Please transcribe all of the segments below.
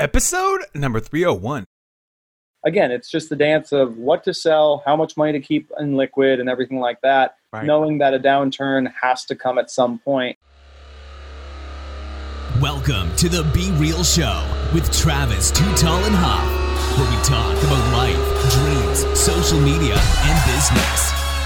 Episode number 301. Again, it's just the dance of what to sell, how much money to keep in liquid and everything like that, Right. knowing that a downturn has to come at some point. Welcome to the Be Real Show with Travis Too Tall and Huff, where we talk about life, dreams, social media, and business.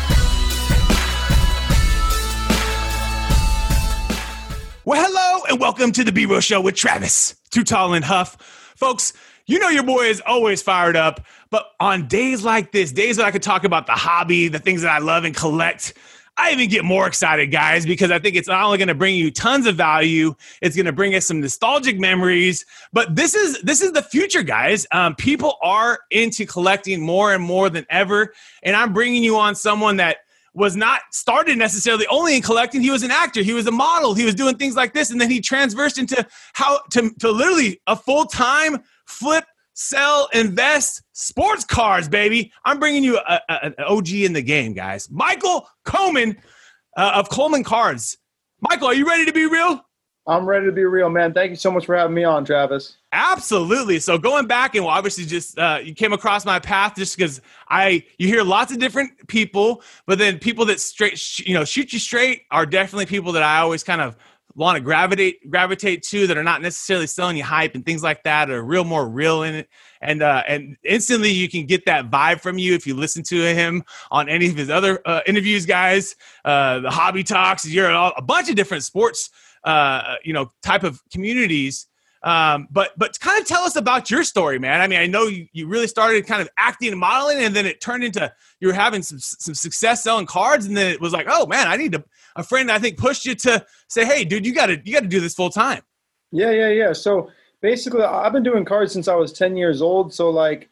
Well, hello, and welcome to the Be Real Show with Travis Too Tall and Huff. Folks, you know your boy is always fired up, but on days like this, days that I could talk about the hobby, the things that I love and collect, I even get more excited, guys, because I think it's not only going to bring you tons of value, it's going to bring us some nostalgic memories, but this is the future, guys. People are into collecting more and more than ever, and I'm bringing you on someone that was not started necessarily only in collecting. He was an actor. He was a model. He was doing things like this, and then he transversed into how to literally a full-time flip, sell, invest sports cards, baby. I'm bringing you an OG in the game, guys. Michael Coleman of Coleman Cards. Michael, are you ready to be real? I'm ready to be real, man. Thank you so much for having me on, Travis. Absolutely. So going back and obviously just you came across my path just because you hear lots of different people, but then people that shoot you straight are definitely people that I always kind of want to gravitate to, that are not necessarily selling you hype and things like that, are more real in it. And instantly you can get that vibe from you if you listen to him on any of his other interviews, guys. The Hobby Talks, you're a bunch of different sports type of communities. But kind of tell us about your story, man. I mean, I know you really started kind of acting and modeling, and then it turned into you were having some success selling cards, and then it was like, oh man, I need a friend I think pushed you to say, hey, dude, you got to do this full time. Yeah. So basically, I've been doing cards since I was 10 years old. So like,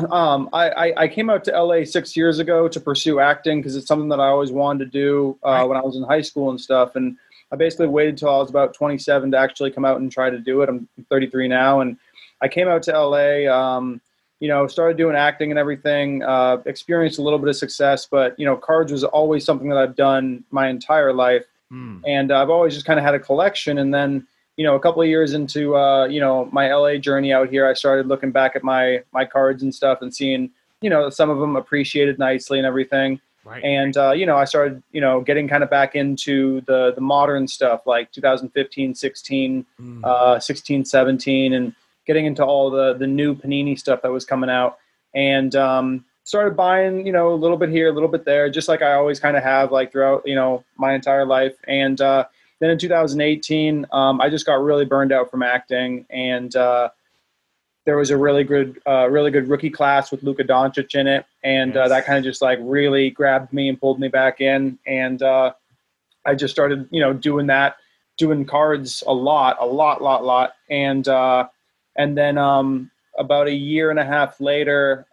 I came out to LA 6 years ago to pursue acting because it's something that I always wanted to do when I was in high school and stuff. And I basically waited till I was about 27 to actually come out and try to do it. I'm 33 now. And I came out to LA, started doing acting and everything, experienced a little bit of success, but, cards was always something that I've done my entire life. And I've always just kind of had a collection. And then, a couple of years into, my LA journey out here, I started looking back at my cards and stuff and seeing, some of them appreciated nicely and everything. Right. And, I started, getting kind of back into the modern stuff like 2015, 16, 16, 17, and getting into all the new Panini stuff that was coming out. And started buying, a little bit here, a little bit there, just like I always kind of have like throughout, my entire life. And then in 2018, I just got really burned out from acting. And there was a really good rookie class with Luka Doncic in it. And Yes. that kind of just like really grabbed me and pulled me back in. And I just started, doing cards a lot. And then about a year and a half later,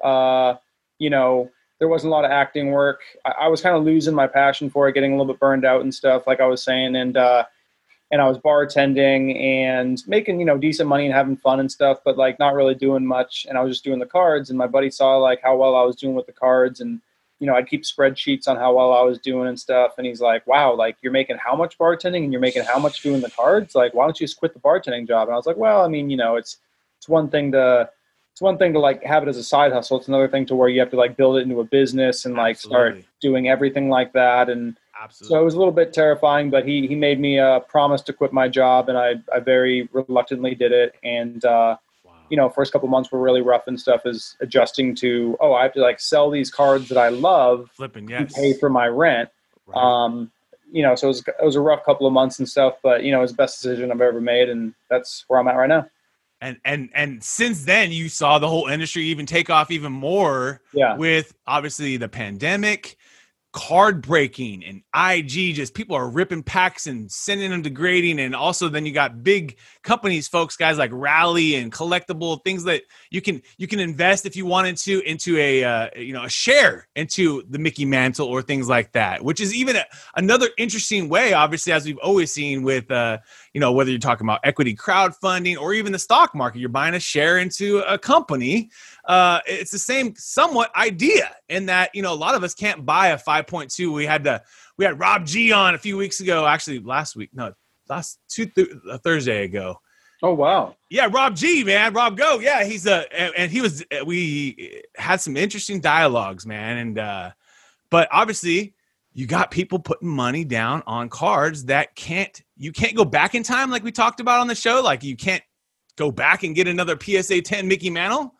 there wasn't a lot of acting work. I was kind of losing my passion for it, getting a little bit burned out and stuff, like I was saying. And I was bartending and making, decent money and having fun and stuff, but like not really doing much. And I was just doing the cards, and my buddy saw like how well I was doing with the cards, and, I'd keep spreadsheets on how well I was doing and stuff. And he's like, wow, like you're making how much bartending and you're making how much doing the cards? Like, why don't you just quit the bartending job? And I was like, well, I mean, it's one thing to like have it as a side hustle. It's another thing to where you have to like build it into a business and like start doing everything like that. And so it was a little bit terrifying, but he made me promise to quit my job, and I very reluctantly did it. And, first couple months were really rough and stuff, is adjusting to, I have to like sell these cards that I love to pay for my rent. Right. So it was a rough couple of months and stuff, but, it was the best decision I've ever made. And that's where I'm at right now. And since then, you saw the whole industry even take off even more with obviously the pandemic, card breaking, and IG, just people are ripping packs and sending them to grading. And also then you got big companies, guys like Rally and Collectible, things that you can invest if you wanted to into a share into the Mickey Mantle or things like that, which is even another interesting way, obviously, as we've always seen with, whether you're talking about equity crowdfunding or even the stock market, you're buying a share into a company. It's the same somewhat idea in that, a lot of us can't buy a 5.2. We had Rob G on a few weeks ago, actually last Thursday ago. Oh, wow. Yeah, Rob G, man, Rob Go. Yeah, he's and he was. We had some interesting dialogues, man, and but obviously you got people putting money down on cards that you can't go back in time, like we talked about on the show. Like you can't go back and get another PSA 10 Mickey Mantle.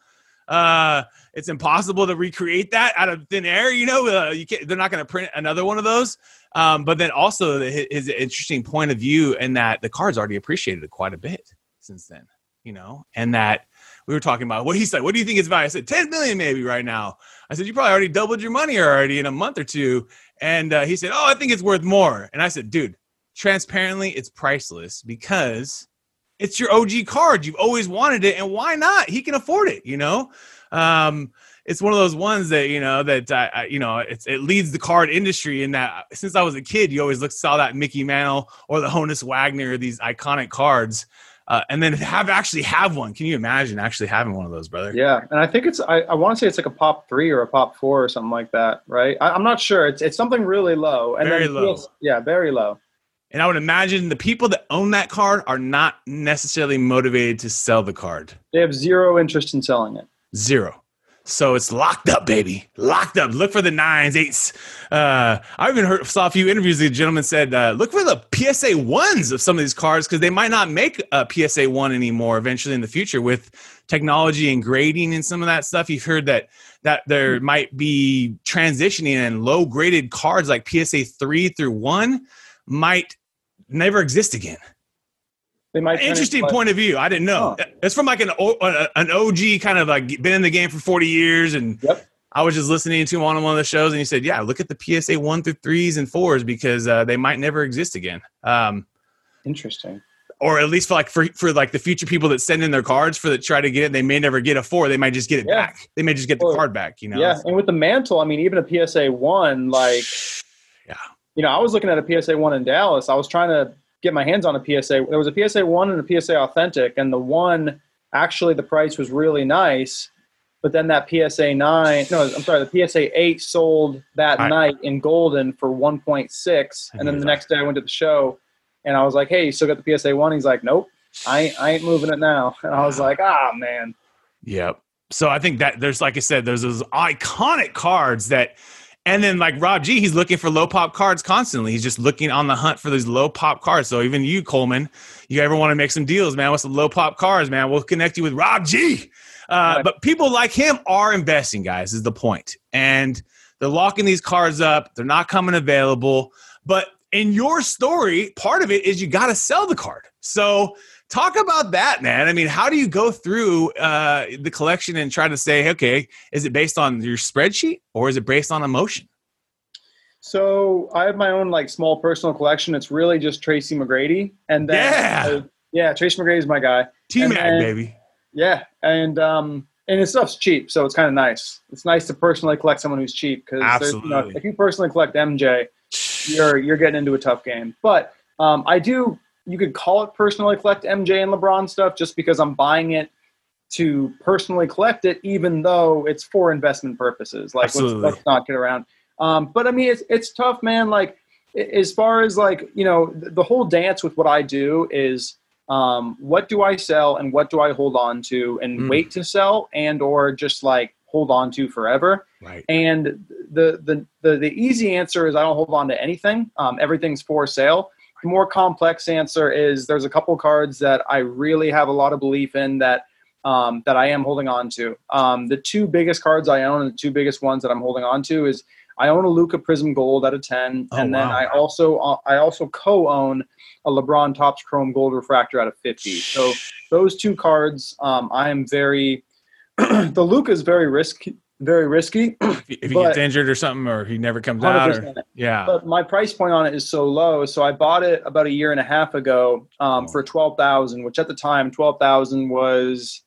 It's impossible to recreate that out of thin air. You know, you can't. They're not going to print another one of those. But then also his interesting point of view, in that the card's already appreciated quite a bit since then. You know, and that we were talking about what he said. What do you think it's valued? I said 10 million maybe right now. I said you probably already doubled your money already in a month or two. And he said, oh, I think it's worth more. And I said, dude, transparently, it's priceless because it's your OG card. You've always wanted it, and why not? He can afford it. You know. It's one of those ones that, you know, that, it leads the card industry in that since I was a kid, you always saw that Mickey Mantle or the Honus Wagner, these iconic cards, and then actually have one. Can you imagine actually having one of those, brother? Yeah. And I think I want to say it's like a pop 3 or a pop 4 or something like that. Right. I'm not sure. It's something really low. And very low. Yeah. Very low. And I would imagine the people that own that card are not necessarily motivated to sell the card. They have zero interest in selling it. Zero. So it's locked up, baby. Locked up. Look for the 9s, 8s. I even saw a few interviews. The gentleman said, look for the PSA 1s of some of these cards because they might not make a PSA 1 anymore eventually in the future with technology and grading and some of that stuff. You've heard that there might be transitioning, and low-graded cards like PSA 3 through 1 might never exist again. They might. Interesting point of view. I didn't know. Oh. It's from like an OG kind of like been in the game for 40 years. And yep. I was just listening to him on one of the shows, and he said, yeah, look at the PSA 1 through 3s and 4s because they might never exist again. Interesting. Or at least for like the future people that send in their cards for that try to get it, they may never get a 4. They might just get it back. They may just get the card back, you know? Yeah. And with the Mantle, I mean, even a PSA 1, like, yeah, you know, I was looking at a PSA 1 in Dallas. I was trying to get my hands on a PSA. There was a PSA 1 and a PSA Authentic, and the 1, actually the price was really nice, but then that the PSA 8 sold that night in Golden for 1.6, and then the next day I went to the show, and I was like, hey, you still got the PSA 1? He's like, nope, I ain't moving it now. And I was like, man. Yep. So I think that there's, like I said, there's those iconic cards that – and then like Rob G, he's looking for low pop cards constantly. He's just looking on the hunt for these low pop cards. So even you, Coleman, you ever want to make some deals, man, with some low pop cards, man, we'll connect you with Rob G. But people like him are investing, guys, is the point. And they're locking these cards up. They're not coming available. But in your story, part of it is you got to sell the card. So talk about that, man. I mean, how do you go through the collection and try to say, okay, is it based on your spreadsheet or is it based on emotion? So I have my own like small personal collection. It's really just Tracy McGrady. And then Tracy McGrady is my guy. T-Mac, baby. Yeah. And his stuff's cheap. So it's kind of nice. It's nice to personally collect someone who's cheap because if you personally collect MJ, you're getting into a tough game. But you could call it personally collect MJ and LeBron stuff just because I'm buying it to personally collect it, even though it's for investment purposes. Like, let's not get around. But I mean, it's tough, man. Like, as far as like, you know, the whole dance with what I do is what do I sell and what do I hold on to and wait to sell and or just like hold on to forever. Right. And the easy answer is I don't hold on to anything. Everything's for sale. The more complex answer is there's a couple cards that I really have a lot of belief in that I am holding on to. The 2 biggest cards I own and the 2 biggest ones that I'm holding on to is I own a Luka Prism Gold out of 10, and then I also co-own a LeBron Topps Chrome Gold Refractor out of 50. So those 2 cards, I am very the Luka is very risky. If he gets injured or something, or he never comes out. But my price point on it is so low. So I bought it about a year and a half ago for $12,000, which at the time, $12,000 was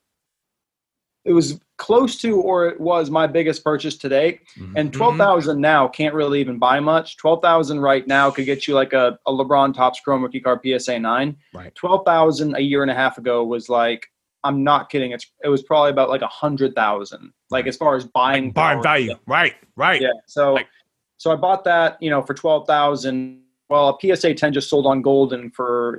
close to, or it was my biggest purchase to date. Mm-hmm. And $12,000 now can't really even buy much. $12,000 right now could get you like a LeBron Topps Chrome Rookie Card PSA 9. Right. $12,000 a year and a half ago was like, I'm not kidding. It was probably about like 100,000, like as far as buying value. Right. Yeah. So I bought that, you know, for $12,000, Well, a PSA 10 just sold on Golden for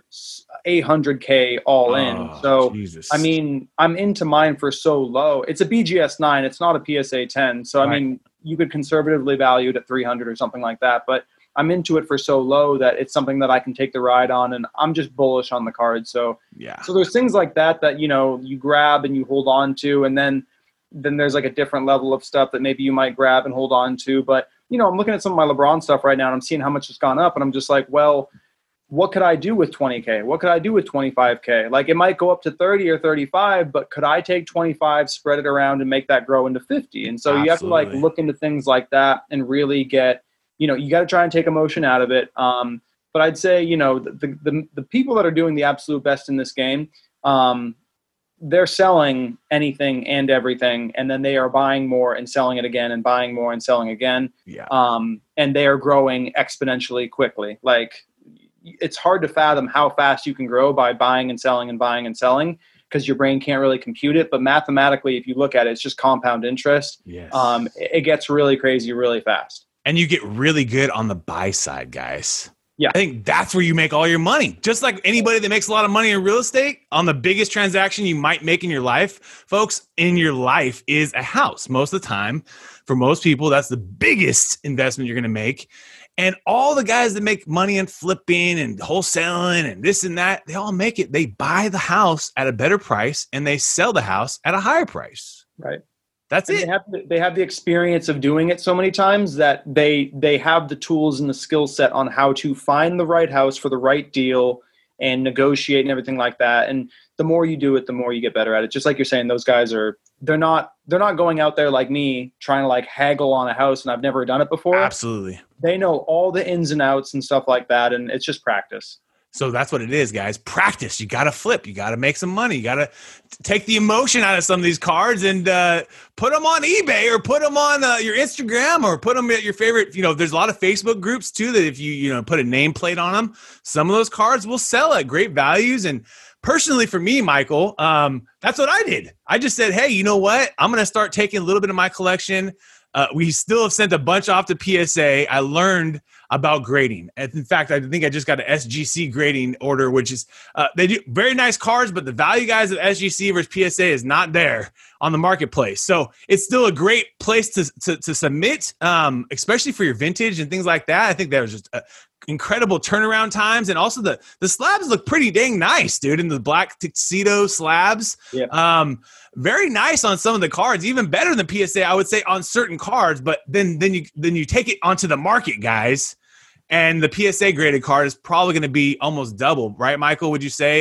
$800K all in. So, Jesus. I mean, I'm into mine for so low. It's a BGS 9. It's not a PSA 10. So, I mean, you could conservatively value it at 300 or something like that. But I'm into it for so low that it's something that I can take the ride on, and I'm just bullish on the card. So, so there's things like that you grab and you hold on to, and then there's like a different level of stuff that maybe you might grab and hold on to. But I'm looking at some of my LeBron stuff right now, and I'm seeing how much it's gone up, and I'm just like, well, what could I do with 20K? What could I do with 25K? Like, it might go up to 30 or 35, but could I take 25, spread it around, and make that grow into 50? And so you have to like look into things like that and really get, you got to try and take emotion out of it. But I'd say, the people that are doing the absolute best in this game, they're selling anything and everything, and then they are buying more and selling it again and buying more and selling again. And they are growing exponentially quickly. Like, it's hard to fathom how fast you can grow by buying and selling and buying and selling, because your brain can't really compute it. But mathematically, if you look at it, it's just compound interest. It gets really crazy really fast. And you get really good on the buy side, guys. Yeah. I think that's where you make all your money. Just like anybody that makes a lot of money in real estate, on the biggest transaction you might make in your life, folks, in your life is a house. Most of the time, for most people, that's the biggest investment you're going to make. And all the guys that make money in flipping and wholesaling and this and that, they all make it. They buy the house at a better price and they sell the house at a higher price. Right. That's it. They have the experience of doing it so many times that they have the tools and the skill set on how to find the right house for the right deal and negotiate and everything like that. And the more you do it, the more you get better at it. Just like you're saying, those guys they're not going out there like me trying to like haggle on a house, and I've never done it before. Absolutely. They know all the ins and outs and stuff like that, and it's just practice. So that's what it is, guys. Practice. You got to flip. You got to make some money. You got to take the emotion out of some of these cards and put them on eBay or put them on your Instagram or put them at your favorite. There's a lot of Facebook groups too that if you put a nameplate on them, some of those cards will sell at great values. And personally for me, Michael, that's what I did. I just said, hey, you know what? I'm going to start taking a little bit of my collection. We still have sent a bunch off to PSA. I learned about grading. And in fact, I think I just got an SGC grading order, which is they do very nice cards, but the value, guys, of SGC versus PSA is not there on the marketplace. So it's still a great place to submit, especially for your vintage and things like that. I think that was just incredible turnaround times, and also the slabs look pretty dang nice, dude. In the black tuxedo slabs, very nice on some of the cards, even better than PSA, I would say, on certain cards. But then you take it onto the market, guys, and the PSA graded card is probably going to be almost double, right, Michael? Would you say?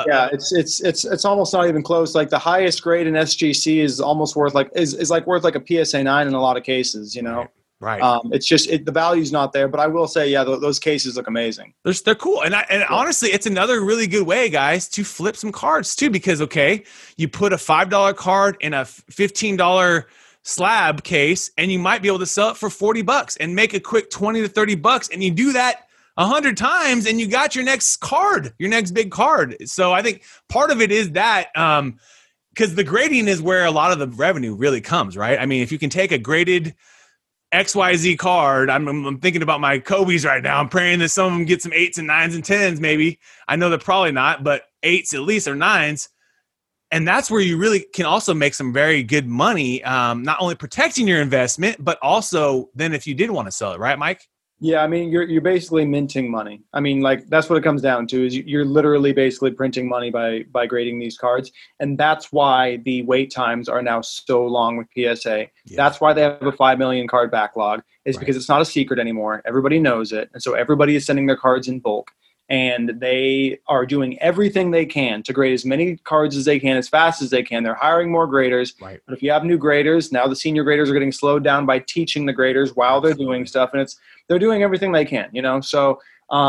It's almost not even close. Like the highest grade in SGC is almost worth like a PSA 9 in a lot of cases. Right. It's just the value's not there, but I will say, those cases look amazing. They're cool, and honestly, it's another really good way, guys, to flip some cards too. Because you put a $5 card in a $15 slab case, and you might be able to sell it for $40 and make a quick $20 to $30, and you do that 100 times, and you got your next card, your next big card. So I think part of it is that. Because the grading is where a lot of the revenue really comes, right? I mean, if you can take a graded XYZ card, I'm thinking about my Kobe's right now. I'm praying that some of them get some 8s and 9s and 10s maybe. I know they're probably not, but 8s at least or 9s. And that's where you really can also make some very good money, not only protecting your investment, but also then if you did want to sell it, right, Mike? Yeah, I mean, you're basically minting money. I mean, like, that's what it comes down to, is you're literally basically printing money by grading these cards. And that's why the wait times are now so long with PSA. Yeah. That's why they have a 5 million card backlog, is because it's not a secret anymore. Everybody knows it. And so everybody is sending their cards in bulk. And they are doing everything they can to grade as many cards as they can, as fast as they can. They're hiring more graders. Right. But if you have new graders, now the senior graders are getting slowed down by teaching the graders while they're doing stuff. And they're doing everything they can, So,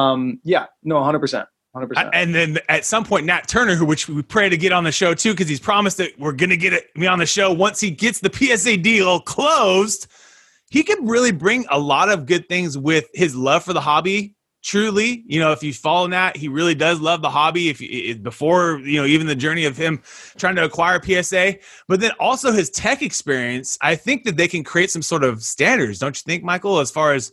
100%. 100%. And then at some point, Nat Turner, which we pray to get on the show too, because he's promised that we're going to get me on the show once he gets the PSA deal closed, he could really bring a lot of good things with his love for the hobby. Truly, if you follow Nat, he really does love the hobby. Before, even the journey of him trying to acquire PSA, but then also his tech experience, I think that they can create some sort of standards. Don't you think, Michael, as far as,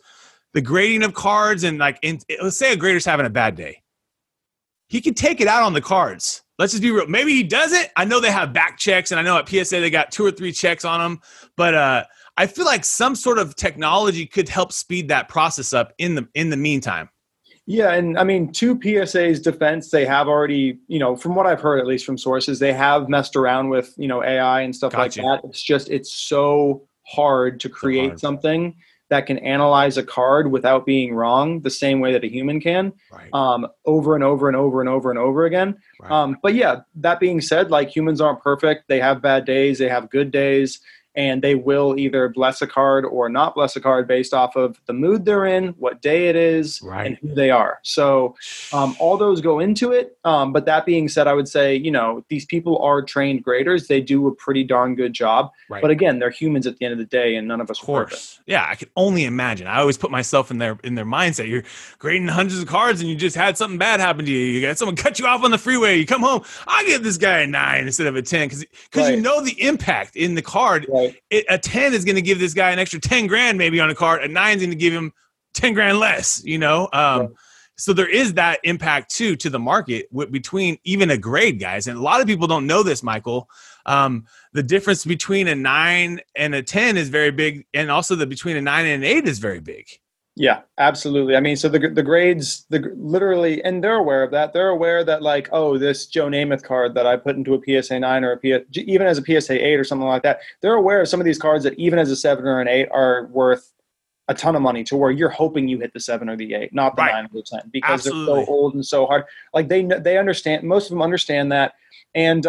the grading of cards and like, let's say a grader's having a bad day. He can take it out on the cards. Let's just be real. Maybe he doesn't. I know they have back checks, and I know at PSA they got 2 or 3 checks on them. But I feel like some sort of technology could help speed that process up in the meantime. Yeah, and I mean, to PSA's defense, they have already, from what I've heard, at least from sources, they have messed around with, AI and stuff like that. It's so hard to create something that can analyze a card without being wrong the same way that a human can, over and over and over and over and over again. Right. But yeah, that being said, like, humans aren't perfect. They have bad days, they have good days, and they will either bless a card or not bless a card based off of the mood they're in, what day it is, and who they are. So all those go into it. But that being said, I would say, these people are trained graders. They do a pretty darn good job. Right. But again, they're humans at the end of the day, and none of us are perfect. Yeah, I can only imagine. I always put myself in their mindset. You're grading hundreds of cards, and you just had something bad happen to you. You got someone cut you off on the freeway. You come home, I give this guy a 9 instead of a 10 because the impact in the card. Right. A 10 is going to give this guy an extra 10 grand maybe on a card. A 9 is going to give him 10 grand less, So there is that impact too to the market between even a grade, guys. And a lot of people don't know this, Michael. The difference between a 9 and a 10 is very big. And also between a 9 and an 8 is very big. Yeah, absolutely. I mean, so the grades, literally, and they're aware of that. They're aware that, like, oh, this Joe Namath card that I put into a PSA 9 or even as a PSA 8 or something like that, they're aware of some of these cards that even as a 7 or an 8 are worth a ton of money, to where you're hoping you hit the 7 or the 8, not the 9 or the 10, because they're so old and so hard. Like, they understand, most of them understand that. And,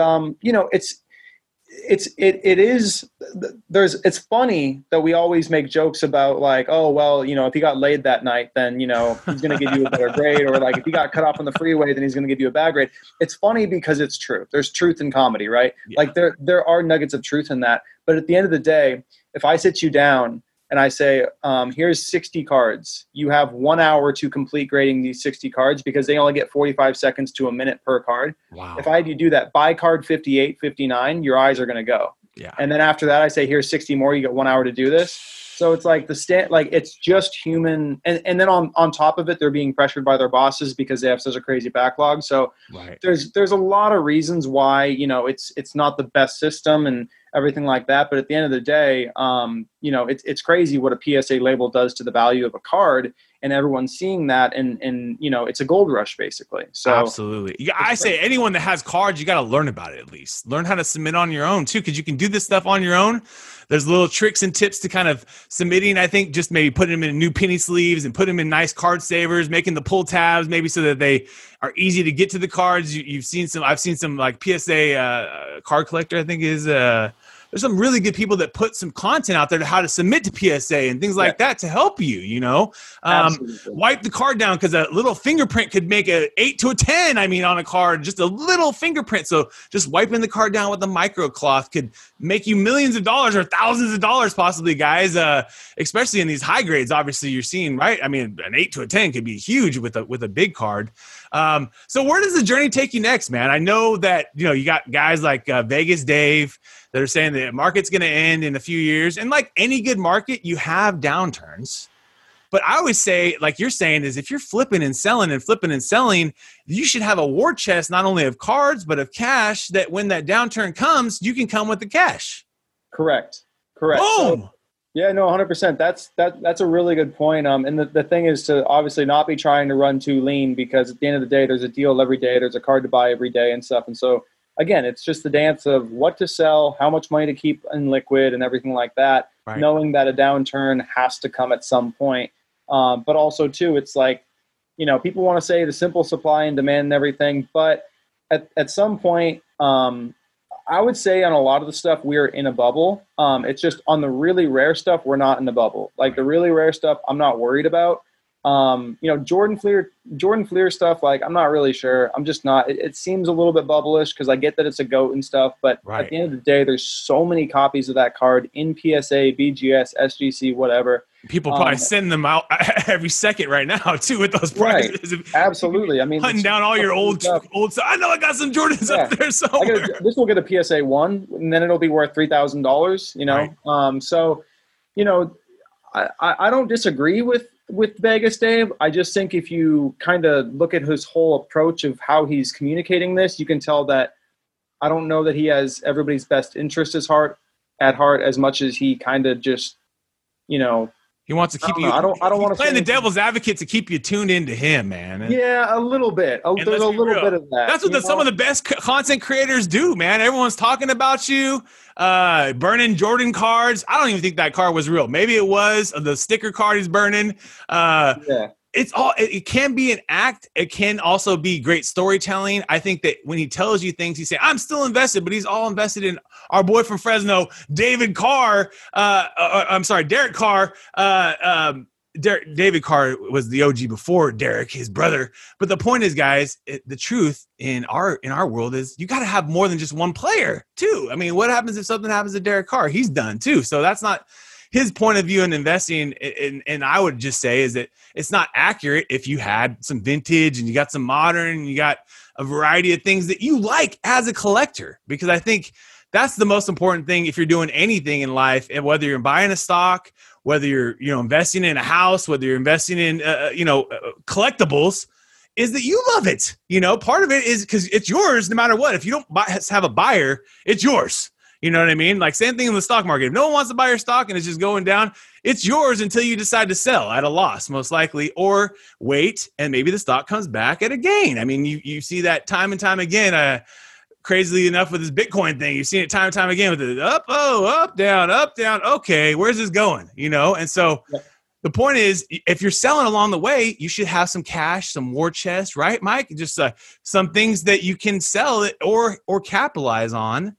it's funny that we always make jokes about, like, oh, well, if he got laid that night, then, he's going to give you a better grade, or like if he got cut off on the freeway, then he's going to give you a bad grade. It's funny because it's true. There's truth in comedy, right? Yeah. Like there are nuggets of truth in that. But at the end of the day, if I sit you down and I say, here's 60 cards, you have 1 hour to complete grading these 60 cards, because they only get 45 seconds to a minute per card. Wow. If I had you do that by card 58, 59, your eyes are going to go. Yeah. And then after that, I say, here's 60 more. You get 1 hour to do this. So it's like it's just human. And then on top of it, they're being pressured by their bosses because they have such a crazy backlog. So there's a lot of reasons why, it's not the best system and everything like that. But at the end of the day, it's crazy what a PSA label does to the value of a card, and everyone's seeing that, and it's a gold rush basically. So absolutely. I say anyone that has cards, you got to learn about it, at least learn how to submit on your own too, because you can do this stuff on your own. There's little tricks and tips to kind of submitting. I think just maybe putting them in new penny sleeves and put them in nice card savers, making the pull tabs maybe so that they are easy to get to the cards. I've seen some like PSA card collector, I think is there's some really good people that put some content out there to how to submit to PSA and things like that to help you, wipe the card down, because a little fingerprint could make a 8 to a 10. I mean, on a card, just a little fingerprint. So just wiping the card down with a microcloth could make you millions of dollars or thousands of dollars possibly, guys, especially in these high grades. Obviously you're seeing, right? I mean, an 8 to a 10 could be huge with a big card. So where does the journey take you next, man? I know that, you got guys like Vegas Dave that are saying the market's going to end in a few years. And like any good market, you have downturns. But I always say, like you're saying, is if you're flipping and selling, you should have a war chest, not only of cards, but of cash, that when that downturn comes, you can come with the cash. Correct. Boom! So, yeah, no, 100%. That's a really good point. And the thing is to obviously not be trying to run too lean, because at the end of the day, there's a deal every day. There's a card to buy every day and stuff. And so, again, it's just the dance of what to sell, how much money to keep in liquid and everything like that, knowing that a downturn has to come at some point. But also, too, it's like, people want to say the simple supply and demand and everything. But at some point, I would say on a lot of the stuff, we're in a bubble. It's just on the really rare stuff, we're not in the bubble. Like the really rare stuff, I'm not worried about. Jordan Fleer stuff, like, I'm not really sure. I'm just not. It seems a little bit bubblish, because I get that it's a GOAT and stuff, but at the end of the day, there's so many copies of that card in PSA, BGS, SGC, whatever. People probably send them out every second right now too with those prices. Right. Absolutely. I mean, hunting down all your old stuff. I know I got some Jordans up there somewhere. This will get a PSA 1, and then it'll be worth $3,000. Right. So, I don't disagree with with Vegas, Dave. I just think if you kind of look at his whole approach of how he's communicating this, you can tell that I don't know that he has everybody's best interest at heart as much as he kind of just, you know, he wants to keep you. I don't want to playing the devil's advocate to keep you tuned into him, man. Yeah, a little bit. There's a little bit of that. That's what some of the best content creators do, man. Everyone's talking about you, burning Jordan cards. I don't even think that card was real. Maybe it was the sticker card he's burning. Yeah. It can be an act. It can also be great storytelling. I think that when he tells you things, he's saying, I'm still invested, but he's all invested in our boy from Fresno, Derek Carr. David Carr was the OG before Derek, his brother. But the point is, guys, the truth in our world is you got to have more than just one player too. I mean, what happens if something happens to Derek Carr? He's done too. So that's not his point of view in investing. And I would just say is that it's not accurate if you had some vintage and you got some modern and you got a variety of things that you like as a collector, because I think that's the most important thing if you're doing anything in life, and whether you're buying a stock, whether you're investing in a house, whether you're investing in collectibles, is that you love it. Part of it is because it's yours no matter what. If you don't have a buyer, it's yours. You know what I mean? Like same thing in the stock market. If no one wants to buy your stock and it's just going down, it's yours until you decide to sell at a loss, most likely, or wait and maybe the stock comes back at a gain. I mean, you see that time and time again. Crazily enough with this Bitcoin thing, you've seen it time and time again with the up, down, up, down. Okay, where's this going? And so the point is, if you're selling along the way, you should have some cash, some war chest, right, Mike? Just some things that you can sell it or capitalize on.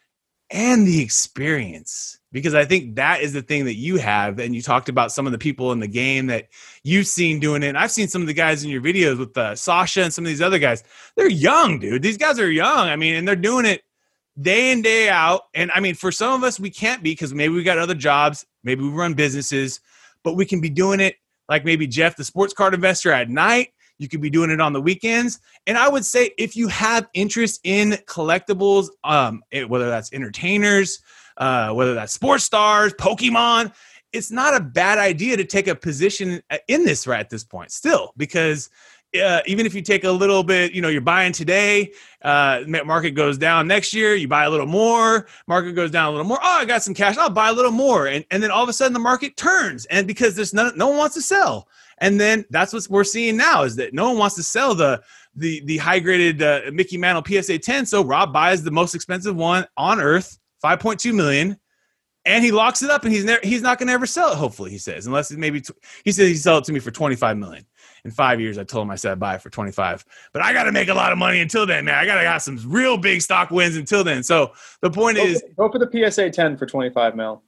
And the experience, because I think that is the thing that you have. And you talked about some of the people in the game that you've seen doing it. And I've seen some of the guys in your videos with Sasha and some of these other guys. They're young, dude. These guys are young. I mean, and they're doing it day in, day out. And I mean, for some of us, we can't be because maybe we got other jobs. Maybe we run businesses, but we can be doing it like maybe Jeff, the sports card investor, at night. You could be doing it on the weekends. And I would say if you have interest in collectibles, whether that's entertainers, whether that's sports stars, Pokemon, it's not a bad idea to take a position in this right at this point still, because even if you take a little bit, you're buying today, market goes down next year, you buy a little more, market goes down a little more. Oh, I got some cash, I'll buy a little more. And then all of a sudden the market turns, and because there's no one wants to sell. And then that's what we're seeing now is that no one wants to sell the high-graded Mickey Mantle PSA 10. So Rob buys the most expensive one on earth, $5.2 million, and he locks it up, and he's not going to ever sell it, hopefully, he says, unless he said he'd sell it to me for $25 million. In 5 years, I told him I said I'd buy it for 25. But I got to make a lot of money until then, man. I got to got some real big stock wins until then. So the point is, go for the PSA 10 for 25 mil.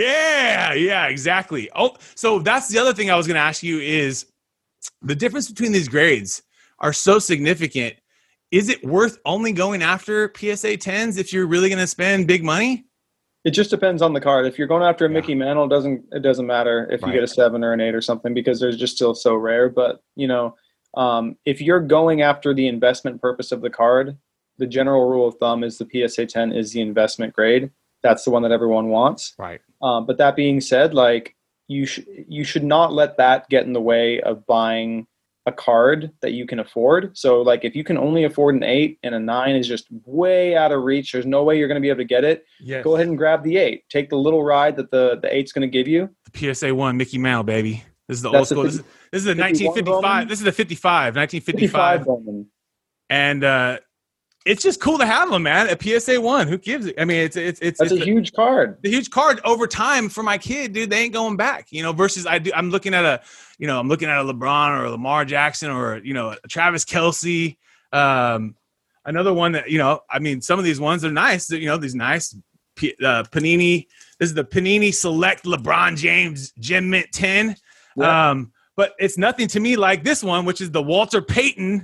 Yeah, exactly. Oh, so that's the other thing I was going to ask you is the difference between these grades are so significant. Is it worth only going after PSA 10s if you're really going to spend big money? It just depends on the card. If you're going after a Mickey Mantle, it doesn't matter if you get a 7 or an 8 or something, because they're just still so rare. But, if you're going after the investment purpose of the card, the general rule of thumb is the PSA 10 is the investment grade. That's the one that everyone wants. Right. But that being said, like you should not let that get in the way of buying a card that you can afford. So like if you can only afford an 8 and a 9 is just way out of reach, there's no way you're going to be able to get it. Yes. Go ahead and grab the 8. Take the little ride that the 8's going to give you. The PSA 1 Mickey Mantle, baby. This is the old school. This is the 1955. This is the 1955. And it's just cool to have them, man. A PSA 1. Who gives it? I mean, it's a huge card. The huge card over time for my kid, dude. They ain't going back. Versus I'm looking at a LeBron or a Lamar Jackson or a Travis Kelce. Another one that I mean, some of these ones are nice. These nice Panini. This is the Panini Select LeBron James Gem Mint 10. Yeah. But it's nothing to me like this one, which is the Walter Payton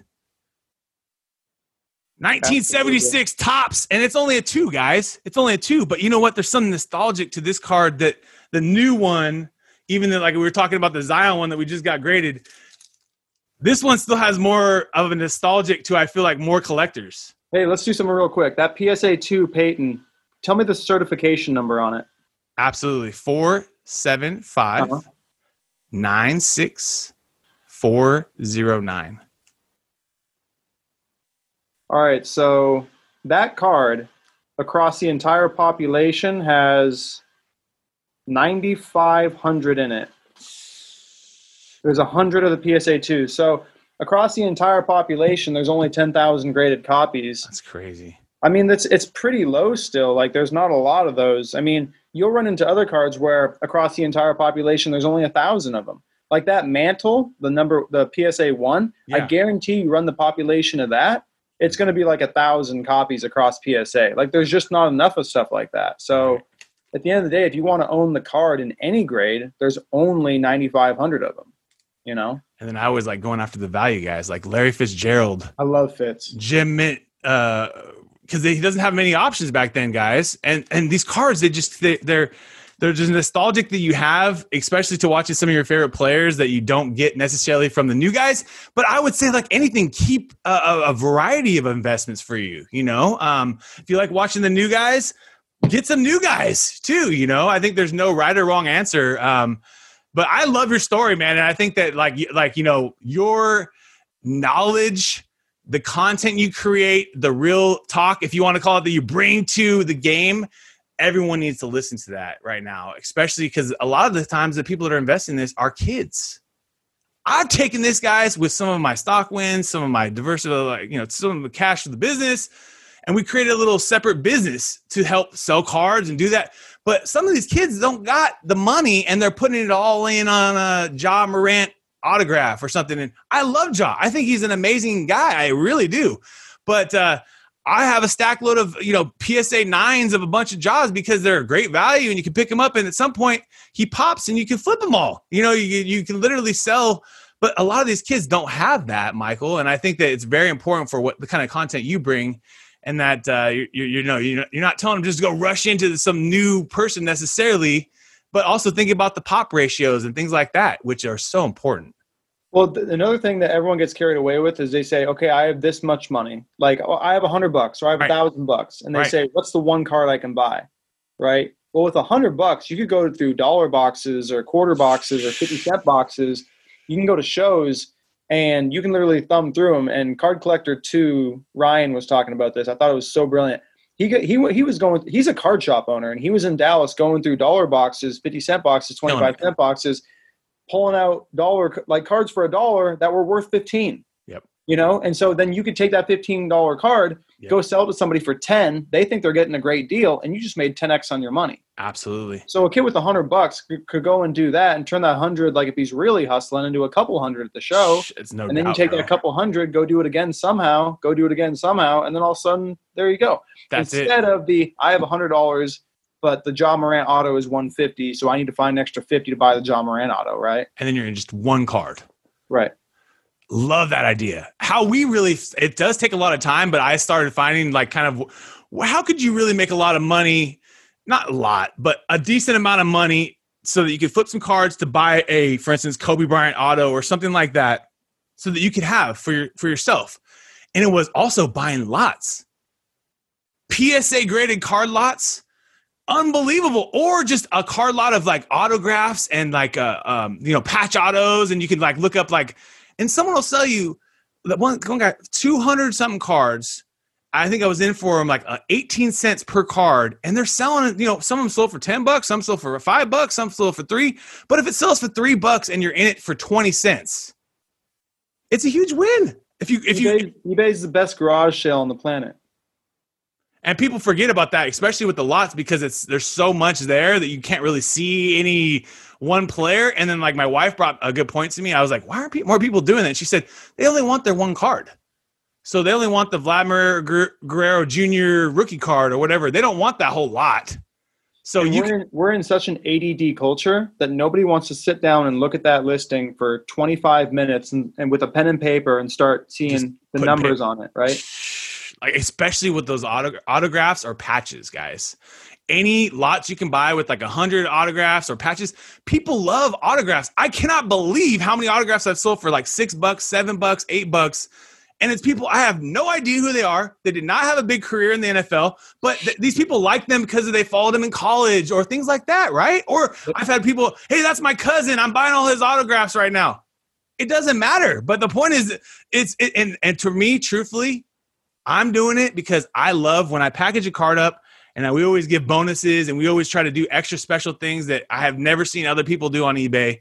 1976 Topps, and it's only a 2, guys. It's only a 2, but you know what? There's something nostalgic to this card that the new one, even though, like we were talking about the Zion one that we just got graded, this one still has more of a nostalgic to, I feel like, more collectors. Hey, let's do something real quick. That PSA 2 Peyton, tell me the certification number on it. Absolutely. 475 96409. All right, so that card across the entire population has 9,500 in it. There's 100 of the PSA 2. So across the entire population, there's only 10,000 graded copies. That's crazy. I mean, it's pretty low still. Like, there's not a lot of those. I mean, you'll run into other cards where across the entire population, there's only 1,000 of them. Like that Mantle, the PSA 1, I guarantee you run the population of that, it's going to be like 1,000 copies across PSA. Like, there's just not enough of stuff like that. So at the end of the day, if you want to own the card in any grade, there's only 9,500 of them, you know? And then I was like going after the value guys, like Larry Fitzgerald. I love Fitz. Jim Mint, because he doesn't have many options back then, guys. And these cards, they're just nostalgic that you have, especially to watching some of your favorite players that you don't get necessarily from the new guys. But I would say, like anything, keep a variety of investments for you. You know, if you like watching the new guys, get some new guys too. You know, I think there's no right or wrong answer. But I love your story, man, and I think that like you know, your knowledge, the content you create, the real talk, if you want to call it, that you bring to the game, everyone needs to listen to that right now, especially because a lot of the times the people that are investing in this are kids. I've taken this, guys, with some of my stock wins, some of my diversity, like, you know, some of the cash of the business, and we created a little separate business to help sell cards and do that. But some of these kids don't got the money, and they're putting it all in on a Ja Morant autograph or something. And I love Ja. I think he's an amazing guy. I really do. But I have a stack load of, you know, PSA 9s of a bunch of Jaws because they're a great value and you can pick them up. And at some point he pops and you can flip them all. You know, you can literally sell. But a lot of these kids don't have that, Michael. And I think that it's very important for what the kind of content you bring, and that you're not telling them just to go rush into some new person necessarily, but also think about the pop ratios and things like that, which are so important. Well, another thing that everyone gets carried away with is they say, okay, I have this much money. Like, oh, I have $100 or I have $1,000. And they say, what's the one card I can buy? Right. Well, with $100, you could go through dollar boxes or quarter boxes or 50-cent boxes. You can go to shows and you can literally thumb through them. And Card Collector 2, Ryan was talking about this. I thought it was so brilliant. He was going, he's a card shop owner, and he was in Dallas going through dollar boxes, 50-cent boxes, 25-cent boxes, pulling out cards for $1 that were worth $15. Yep. You know, and so then you could take that $15 card, go sell it to somebody for $10. They think they're getting a great deal, and you just made 10x on your money. Absolutely. So a kid with $100 could go and do that and turn that 100, like if he's really hustling, into a couple hundred at the show. It's no and then doubt, you take bro. that couple hundred, go do it again somehow, and then all of a sudden there you go. Instead of I have $100, but the Ja Morant auto is $150, so I need to find an extra $50 to buy the Ja Morant auto, right? And then you're in just one card. Right. Love that idea. It does take a lot of time, but I started finding like kind of how could you really make a lot of money? Not a lot, but a decent amount of money so that you could flip some cards to buy for instance, Kobe Bryant auto or something like that, so that you could have for yourself. And it was also buying lots. PSA graded card lots, unbelievable. Or just a card lot of like autographs and like patch autos, and you can like look up and someone will sell you that one guy 200 something cards. I think I was in for them like 18 cents per card, and they're selling it. You know, some of them sold for $10, some sold for $5, some sold for $3. But if it sells for $3 and you're in it for 20 cents, it's a huge win. eBay is the best garage sale on the planet. And people forget about that, especially with the lots, because there's so much there that you can't really see any one player. And then like my wife brought a good point to me. I was like, why are more people doing that? And she said, they only want their one card. So they only want the Vladimir Guerrero Jr. rookie card or whatever. They don't want that whole lot. So we're in such an ADD culture that nobody wants to sit down and look at that listing for 25 minutes and with a pen and paper and start seeing the numbers on it, right? Like, especially with those autographs or patches, guys. Any lots you can buy with like 100 autographs or patches. People love autographs. I cannot believe how many autographs I've sold for like $6, $7, $8. And it's people, I have no idea who they are. They did not have a big career in the NFL, but these people like them because they followed them in college or things like that, right? Or I've had people, hey, that's my cousin. I'm buying all his autographs right now. It doesn't matter. But the point is, and to me, truthfully, I'm doing it because I love when I package a card up and we always give bonuses and we always try to do extra special things that I have never seen other people do on eBay,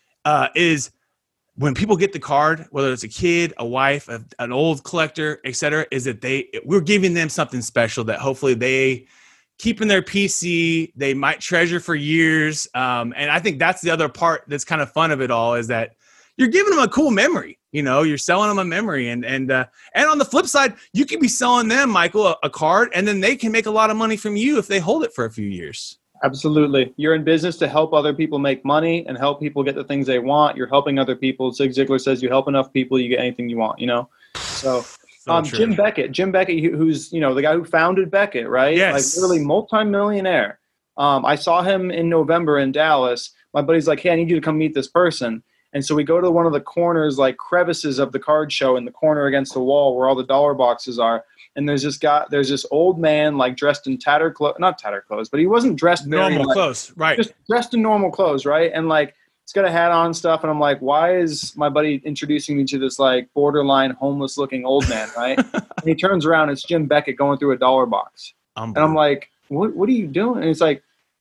is when people get the card, whether it's a kid, a wife, an old collector, et cetera, is that we're giving them something special that hopefully they keep in their PC, they might treasure for years. And I think that's the other part that's kind of fun of it all, is that you're giving them a cool memory. You know, you're selling them a memory. And on the flip side, you can be selling them, Michael, a card, and then they can make a lot of money from you if they hold it for a few years. Absolutely. You're in business to help other people make money and help people get the things they want. You're helping other people. Zig Ziglar says you help enough people, you get anything you want, you know? So Jim Beckett, who's, you know, the guy who founded Beckett, right? Yes. Like literally multimillionaire. I saw him in November in Dallas. My buddy's like, hey, I need you to come meet this person. And so we go to one of the corners, like crevices of the card show in the corner against the wall where all the dollar boxes are. And there's this old man, like dressed in not tattered clothes, but he wasn't dressed normal clothes, right? Just dressed in normal clothes, right? And like he's got a hat on and stuff. And I'm like, why is my buddy introducing me to this like borderline homeless looking old man, right? And he turns around, it's Jim Beckett going through a dollar box. And I'm like, what are you doing? And it's like,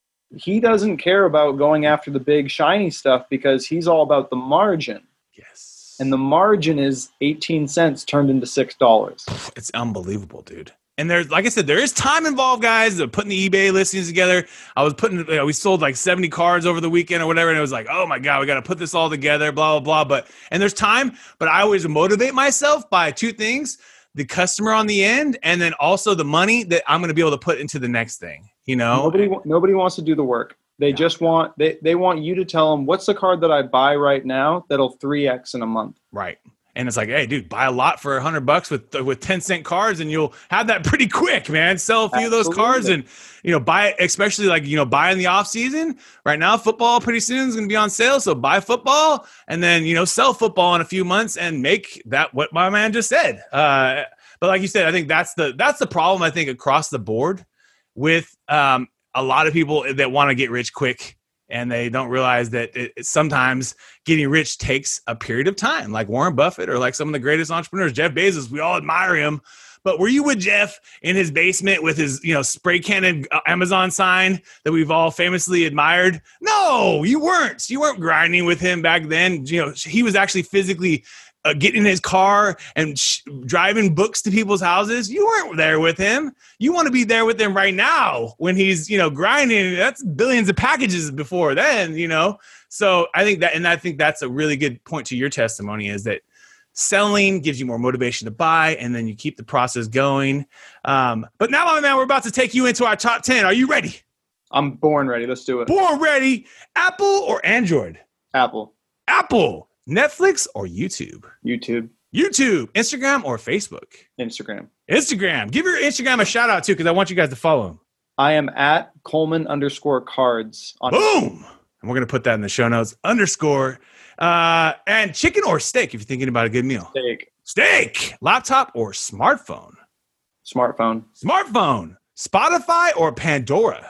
he doesn't care about going after the big shiny stuff because he's all about the margin. Yes. And the margin is 18 cents turned into $6. It's unbelievable, dude. And there's, like I said, there is time involved, guys. They're putting the eBay listings together. We sold like 70 cards over the weekend or whatever. And it was like, oh my God, we got to put this all together, blah, blah, blah. And there's time, but I always motivate myself by two things: the customer on the end, and then also the money that I'm going to be able to put into the next thing. You know, nobody wants to do the work. They just want they want you to tell them, what's the card that I buy right now that'll 3x in a month. Right. And it's like, hey, dude, buy a lot for $100 with 10-cent cards, and you'll have that pretty quick, man. Sell a few of those cards, and buy, especially like buy in the off season. Right now, football pretty soon is going to be on sale, so buy football, and then sell football in a few months and make that what my man just said. But like you said, I think that's the problem. I think across the board with a lot of people that want to get rich quick, and they don't realize that sometimes getting rich takes a period of time, like Warren Buffett or like some of the greatest entrepreneurs. Jeff Bezos, we all admire him. But were you with Jeff in his basement with his spray cannon Amazon sign that we've all famously admired? No, you weren't. You weren't grinding with him back then. He was actually physically getting in his car and driving books to people's houses. You weren't there with him. You want to be there with him right now when he's, grinding. That's billions of packages before then, So I think that's a really good point to your testimony, is that selling gives you more motivation to buy, and then you keep the process going. But now, my man, we're about to take you into our top 10. Are you ready? I'm born ready. Let's do it. Born ready. Apple or Android? Apple. Netflix or YouTube? YouTube. Instagram or Facebook? Instagram. Give your Instagram a shout out too, because I want you guys to follow him. I am at Coleman_cards on Boom. And we're going to put that in the show notes. _ and chicken or steak if you're thinking about a good meal. Steak. Laptop or smartphone? Smartphone. Spotify or Pandora?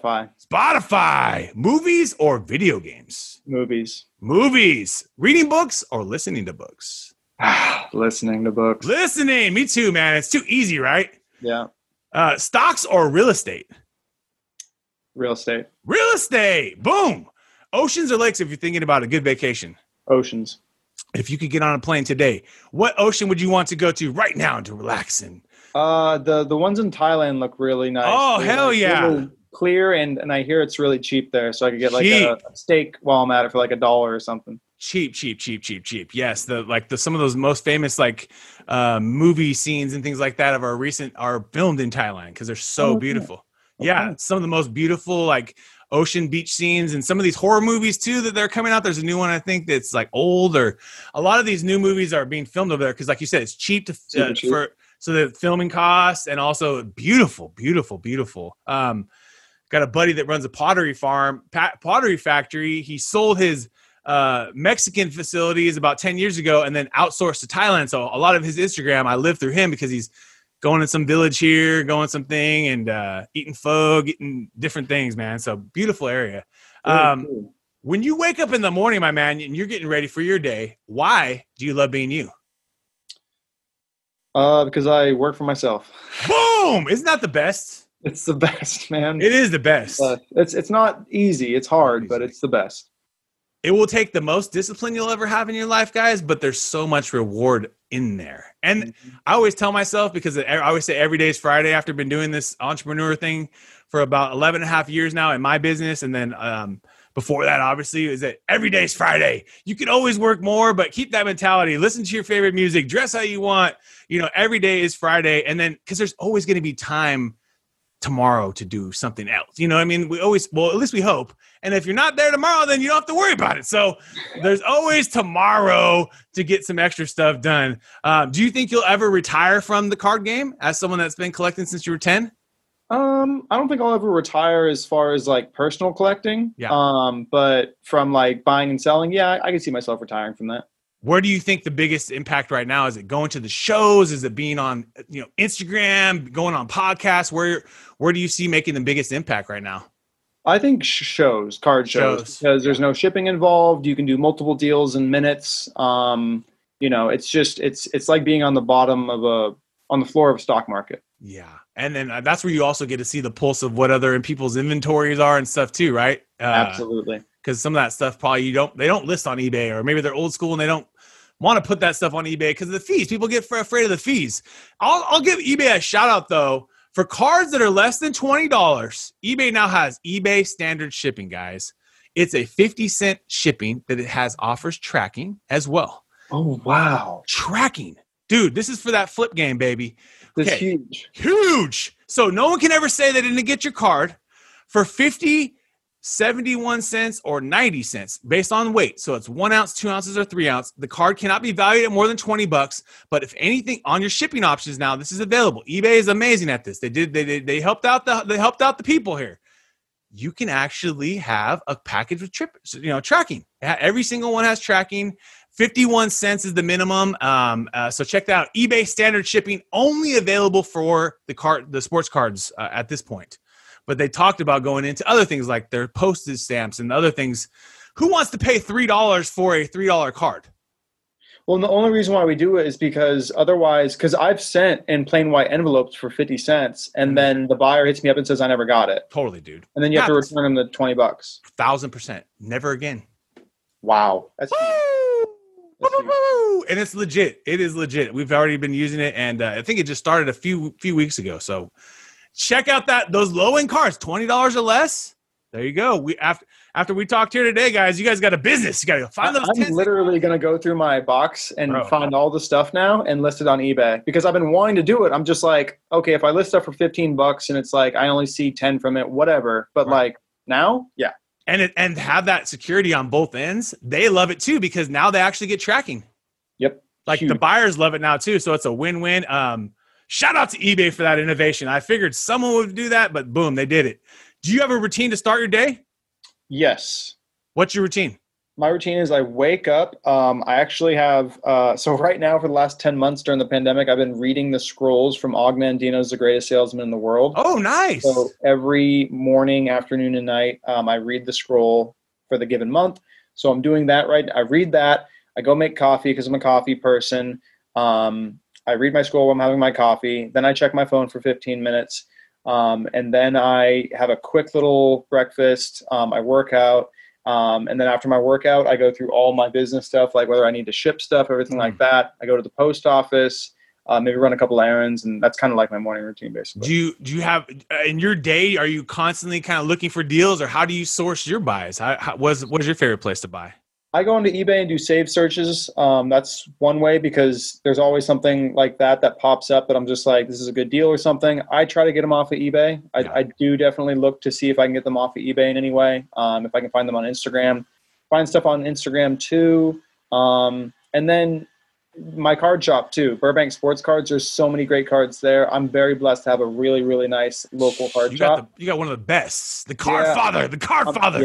Spotify. Movies or video games? Movies. Reading books or listening to books? Listening to books. Me too, man. It's too easy, right? Yeah. Stocks or real estate? Real estate. Boom. Oceans or lakes if you're thinking about a good vacation? Oceans. If you could get on a plane today, what ocean would you want to go to right now to relax in? The ones in Thailand look really nice. Oh, hell yeah. Really clear, and I hear it's really cheap there, so I could get like a steak while I'm at it for like $1 or something. Cheap. Yes, some of those most famous movie scenes and things like that are filmed in Thailand because they're so beautiful. Yeah, some of the most beautiful ocean beach scenes, and some of these horror movies too that they're coming out. There's a new one I think that's old, or a lot of these new movies are being filmed over there because, like you said, it's cheap so the filming costs, and also beautiful. Got a buddy that runs a pottery factory. He sold his Mexican facilities about 10 years ago and then outsourced to Thailand. So a lot of his Instagram, I live through him because he's going in some village here, going something and eating pho, getting different things, man. So beautiful area. Cool. When you wake up in the morning, my man, and you're getting ready for your day, why do you love being you? Because I work for myself. Boom! Isn't that the best? It's the best, man. It is the best. It's not easy. It's hard, but it's the best. It will take the most discipline you'll ever have in your life, guys, but there's so much reward in there. And I always tell myself, because I always say every day is Friday after been doing this entrepreneur thing for about 11 and a half years now in my business. And then before that, obviously, is that every day is Friday. You can always work more, but keep that mentality. Listen to your favorite music. Dress how you want. Every day is Friday. And then because there's always going to be time tomorrow to do something else. I mean, at least we hope. And if you're not there tomorrow, then you don't have to worry about it. So there's always tomorrow to get some extra stuff done. Do you think you'll ever retire from the card game as someone that's been collecting since you were 10? I don't think I'll ever retire as far as like personal collecting. Yeah. But from like buying and selling, yeah, I can see myself retiring from that. Where do you think the biggest impact right now? Is it going to the shows? Is it being on, Instagram, going on podcasts? Where do you see making the biggest impact right now? I think card shows, because there's no shipping involved. You can do multiple deals in minutes. It's like being on the bottom of on the floor of a stock market. Yeah. And then that's where you also get to see the pulse of what other people's inventories are and stuff too, right? Absolutely. Because some of that stuff probably they don't list on eBay, or maybe they're old school and they don't want to put that stuff on eBay because of the fees. People get afraid of the fees. I'll give eBay a shout out though. For cards that are less than $20, eBay now has eBay standard shipping, guys. It's a 50-cent shipping that it offers tracking as well. Oh, wow. Tracking. Dude, this is for that flip game, baby. That's huge. Huge. So no one can ever say they didn't get your card for 50, 71 cents, or 90 cents based on weight. So it's 1 ounce, 2 ounces, or 3 ounce. The card cannot be valued at more than $20. But if anything on your shipping options now, this is available. eBay is amazing at this. They helped out the people here. You can actually have a package with tracking. Every single one has tracking. 51 cents is the minimum. So check that out. eBay standard shipping only available for the sports cards at this point. But they talked about going into other things like their postage stamps and other things. Who wants to pay $3 for a $3 card? Well, and the only reason why we do it is because I've sent in plain white envelopes for 50 cents, and then the buyer hits me up and says, I never got it. Totally, dude. And then you have to return them the $20. 1,000%. Never again. Wow. That's Woo! And it's legit. It is legit. We've already been using it, and I think it just started a few weeks ago. So check out those low-end cards, $20 or less. There you go. After we talked here today, guys, you guys got a business. You got to find those. I'm literally going to go through my box and find all the stuff now and list it on eBay because I've been wanting to do it. I'm just like, okay, if I list stuff for $15 and it's like I only see 10 from it, whatever. But like now, yeah. And have that security on both ends. They love it too because now they actually get tracking. Yep. Like the buyers love it now too. So it's a win-win. Shout out to eBay for that innovation. I figured someone would do that, but boom, they did it. Do you have a routine to start your day? Yes. What's your routine? My routine is I wake up. I actually have, so right now for the last 10 months during the pandemic, I've been reading the scrolls from Og Mandino's The Greatest Salesman in the World. Oh, nice. So every morning, afternoon, and night, I read the scroll for the given month. So I'm doing that I read that. I go make coffee because I'm a coffee person. I read my scroll while I'm having my coffee. Then I check my phone for 15 minutes. And then I have a quick little breakfast. I work out. And then after my workout, I go through all my business stuff, like whether I need to ship stuff, everything like that. I go to the post office, maybe run a couple errands, and that's kind of like my morning routine, basically. Do you have in your day? Are you constantly kind of looking for deals, or how do you source your buys? What is your favorite place to buy? I go into eBay and do save searches. That's one way because there's always something like that pops up that I'm just like, this is a good deal or something. I try to get them off of eBay. I do definitely look to see if I can get them off of eBay in any way. If I can find them on Instagram, find stuff on Instagram too. And then my card shop too, Burbank Sports Cards. There's so many great cards there. I'm very blessed to have a really, really nice local card shop. You got one of the best, the card father. Yeah.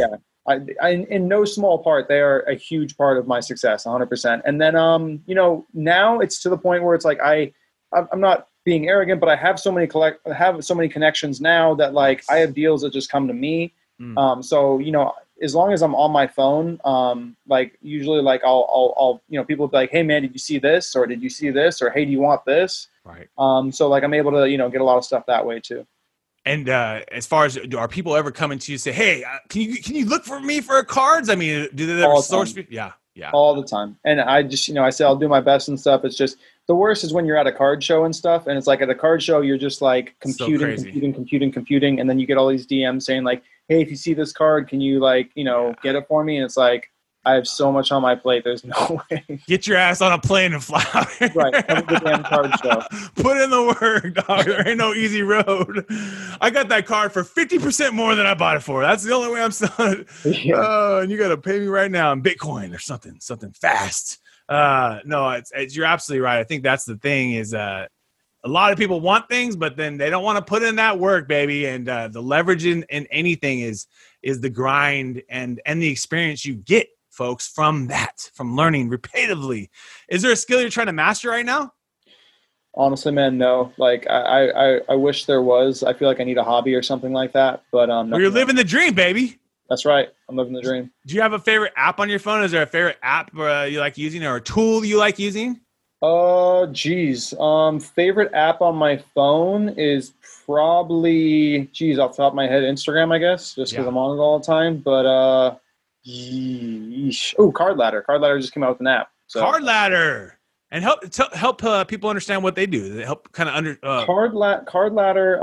in no small part, they are a huge part of my success, 100%. And then, now it's to the point where it's like I'm not being arrogant, but I have so many connections now that like I have deals that just come to me. So as long as I'm on my phone, like usually like I'll people will be like, hey man, did you see this? Or did you see this? Or hey, do you want this? Right. So like I'm able to, get a lot of stuff that way too. And as far as, are people ever coming to you and say, hey, can you look for me for cards? I mean, do they ever source me? Yeah. All the time. And I just, I say I'll do my best and stuff. It's just the worst is when you're at a card show and stuff. And it's like at a card show, you're just like computing. And then you get all these DMs saying like, hey, if you see this card, can you get it for me? And it's like, I have so much on my plate. There's no way. Get your ass on a plane and fly out here. Right. Come to the damn card show. Put in the work, dog. There ain't no easy road. I got that card for 50% more than I bought it for. That's the only way I'm selling it. Yeah. And you got to pay me right now in Bitcoin or something fast. No, you're absolutely right. I think that's the thing is a lot of people want things, but then they don't want to put in that work, baby. And the leverage in anything is the grind and the experience you get, folks, from learning repetitively. Is there a skill you're trying to master right now? Honestly, man, no. Like I wish there was. I feel like I need a hobby or something like that. But well, you're living the dream, baby. That's right. I'm living the dream. Do you have a favorite app on your phone? Is there a favorite app you like using or a tool you like using? Favorite app on my phone is probably, off the top of my head, Instagram, I guess, just because I'm on it all the time. But Card Ladder. Card Ladder just came out with an app. So. Card Ladder. And help people understand what they do. They help kind of Card Ladder.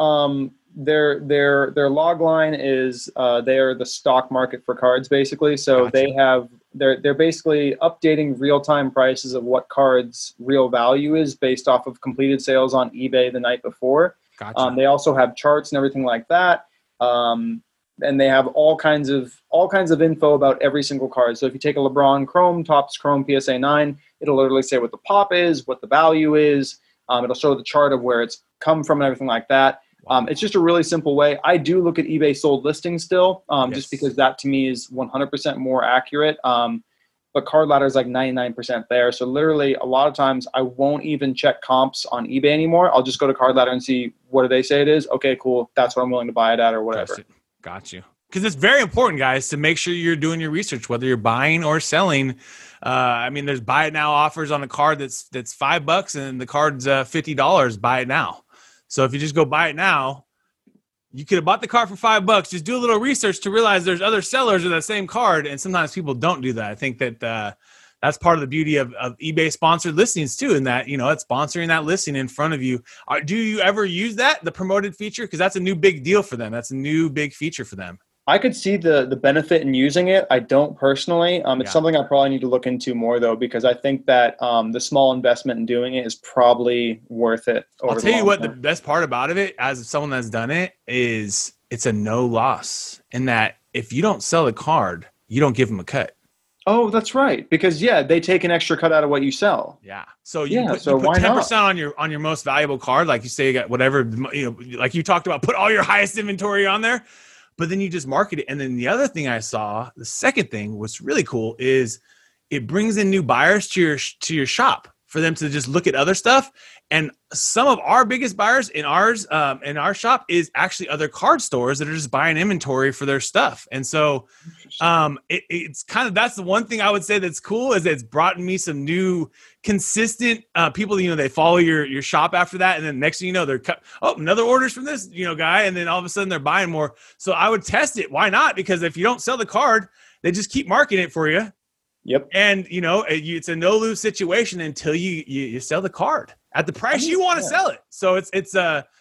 Their log line is they are the stock market for cards, basically. So gotcha. They're basically updating real-time prices of what cards' real value is based off of completed sales on eBay the night before. Gotcha. They also have charts and everything like that. And they have all kinds of info about every single card. So if you take a LeBron Chrome, Topps Chrome PSA 9, it'll literally say what the pop is, what the value is. It'll show the chart of where it's come from and everything like that. It's just a really simple way. I do look at eBay sold listings still, just because that to me is 100% more accurate. But Card Ladder is like 99% there. So literally a lot of times I won't even check comps on eBay anymore. I'll just go to Card Ladder and see what do they say it is. Okay, cool. That's what I'm willing to buy it at or whatever. Got you. Because it's very important, guys, to make sure you're doing your research, whether you're buying or selling. There's buy it now offers on a card that's $5 and the card's $50. Buy it now. So if you just go buy it now, you could have bought the card for $5. Just do a little research to realize there's other sellers of that same card. And sometimes people don't do that. I think that that's part of the beauty of eBay sponsored listings too, in that, it's sponsoring that listing in front of you. Do you ever use the promoted feature? Because that's a new big deal for them. That's a new big feature for them. I could see the benefit in using it. I don't personally. It's something I probably need to look into more though, because I think that the small investment in doing it is probably worth it. I'll tell you what, the best part about it, as someone that's done it, is it's a no loss in that if you don't sell the card, you don't give them a cut. Oh, that's right. Because they take an extra cut out of what you sell. Yeah. So you put 10% on your most valuable card, like you say, you got whatever, like you talked about, put all your highest inventory on there. But then you just market it. And then the other thing I saw, the second thing, what's really cool is it brings in new buyers to your shop for them to just look at other stuff. And some of our biggest buyers in our shop is actually other card stores that are just buying inventory for their stuff. And so it's kind of, that's the one thing I would say that's cool, is it's brought me some new consistent people. They follow your shop after that, and then next thing you know, they're another orders from this guy, and then all of a sudden they're buying more. So I would test it. Why not? Because if you don't sell the card, they just keep marketing it for you. Yep. And it's a no lose situation until you sell the card at the price you want to sell it. So it's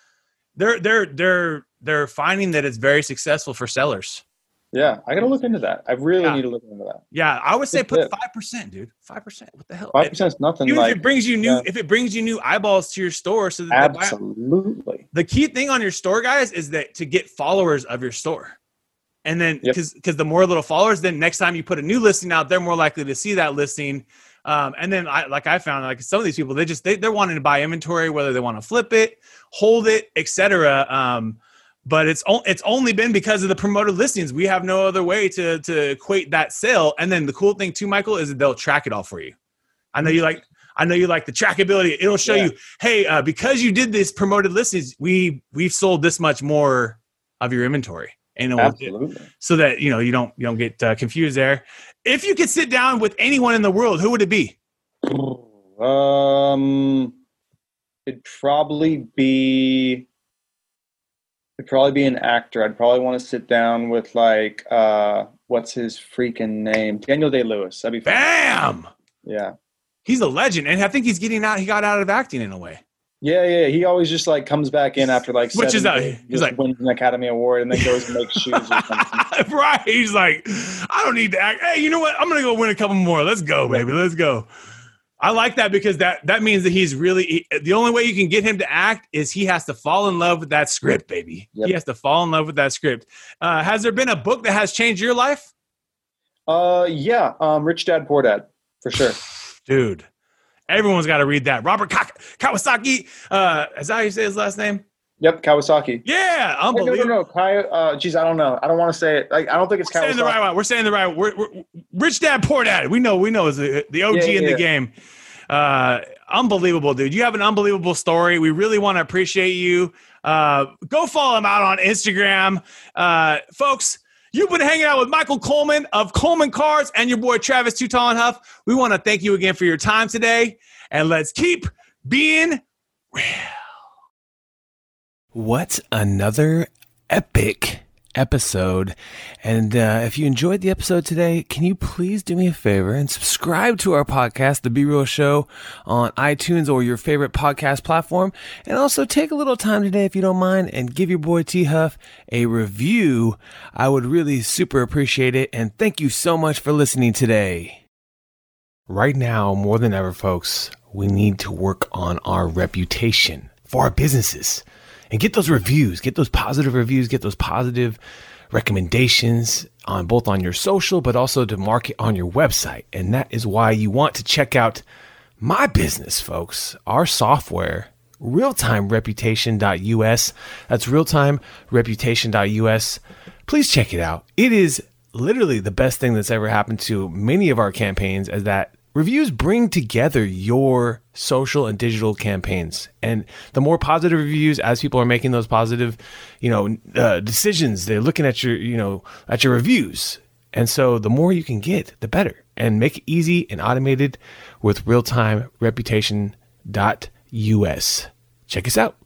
they're finding that it's very successful for sellers. Yeah, I got to look into that. I really need to look into that. Yeah, I would say put 5%, dude. 5%. What the hell? 5% is nothing. Even if it brings you new eyeballs to your store, so that absolutely. The key thing on your store, guys, is that to get followers of your store. And then because the more little followers, then next time you put a new listing out, they're more likely to see that listing. And then I found some of these people, they're wanting to buy inventory, whether they want to flip it, hold it, etc. but it's only been because of the promoted listings. We have no other way to equate that sale. And then the cool thing too, Michael, is that they'll track it all for you. I know you like the trackability. It'll show you, hey, because you did this promoted listings, we've sold this much more of your inventory. And Absolutely. So that you don't get confused there. If you could sit down with anyone in the world, who would it be? It'd probably be an actor. I'd probably want to sit down with like what's his freaking name? Daniel Day-Lewis. That'd be fun. Bam! Yeah. He's a legend, and I think he's getting out. He got out of acting in a way. Yeah. He always just like comes back in after like Switches out. He's like wins an Academy Award and then goes and makes shoes or something. Right. He's like, I don't need to act. Hey, you know what? I'm gonna go win a couple more. Let's go, baby. Let's go. I like that because that means that he's really the only way you can get him to act is he has to fall in love with that script, baby. Yep. He has to fall in love with that script. Has there been a book that has changed your life? Yeah. Rich Dad, Poor Dad, for sure. Dude, everyone's got to read that. Robert Kiyosaki. Is that how you say his last name? Yep, Kawasaki. Yeah, unbelievable. No. Geez, I don't know. I don't want to say it. Like, I don't think it's Kawasaki. We're saying the right one. We're Rich Dad, Poor Dad. We know is the OG in the game. Unbelievable, dude. You have an unbelievable story. We really want to appreciate you. Go follow him out on Instagram. Folks, you've been hanging out with Michael Coleman of Coleman Cars and your boy Travis Too Tall and Huff. We want to thank you again for your time today. And let's keep being real. What another epic episode. And if you enjoyed the episode today, can you please do me a favor and subscribe to our podcast, The Be Real Show, on iTunes or your favorite podcast platform. And also take a little time today, if you don't mind, and give your boy T Huff a review. I would really super appreciate it. And thank you so much for listening today. Right now, more than ever, folks, we need to work on our reputation for our businesses. And get those reviews, get those positive reviews, get those positive recommendations on both on your social, but also to market on your website. And that is why you want to check out my business, folks, our software, realtimereputation.us. That's realtimereputation.us. Please check it out. It is literally the best thing that's ever happened to many of our campaigns, as that reviews bring together your social and digital campaigns. And the more positive reviews, as people are making those positive, decisions, they're looking at your, at your reviews. And so the more you can get, the better. And make it easy and automated with realtimereputation.us. Check us out.